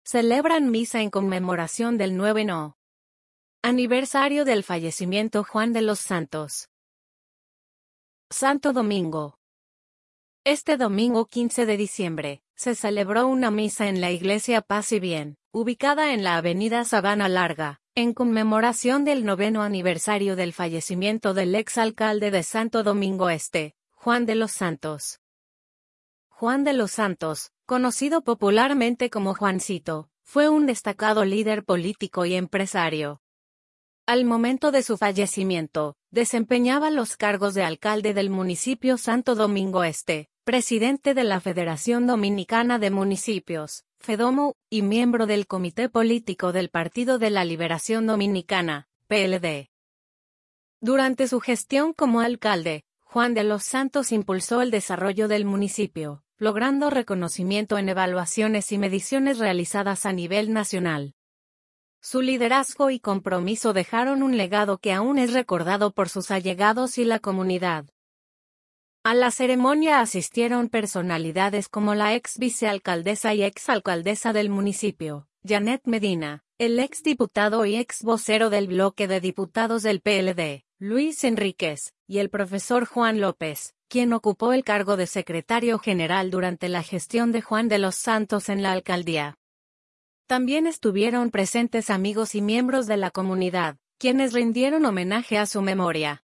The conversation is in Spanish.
Celebran misa en conmemoración del 9º aniversario del fallecimiento Juan de los Santos. Santo Domingo. Este domingo 15 de diciembre, se celebró una misa en la Iglesia Paz y Bien, ubicada en la avenida Sabana Larga, en conmemoración del 9º aniversario del fallecimiento del exalcalde de Santo Domingo Este, Juan de los Santos. Juan de los Santos, conocido popularmente como Juancito, fue un destacado líder político y empresario. Al momento de su fallecimiento, desempeñaba los cargos de alcalde del municipio Santo Domingo Este, presidente de la Federación Dominicana de Municipios, FEDOMU, y miembro del Comité Político del Partido de la Liberación Dominicana, PLD. Durante su gestión como alcalde, Juan de los Santos impulsó el desarrollo del municipio, logrando reconocimiento en evaluaciones y mediciones realizadas a nivel nacional. Su liderazgo y compromiso dejaron un legado que aún es recordado por sus allegados y la comunidad. A la ceremonia asistieron personalidades como la ex vicealcaldesa y ex alcaldesa del municipio, Janet Medina, el ex diputado y ex vocero del bloque de diputados del PLD, Luis Enríquez, y el profesor Juan López, quien ocupó el cargo de secretario general durante la gestión de Juan de los Santos en la alcaldía. También estuvieron presentes amigos y miembros de la comunidad, quienes rindieron homenaje a su memoria.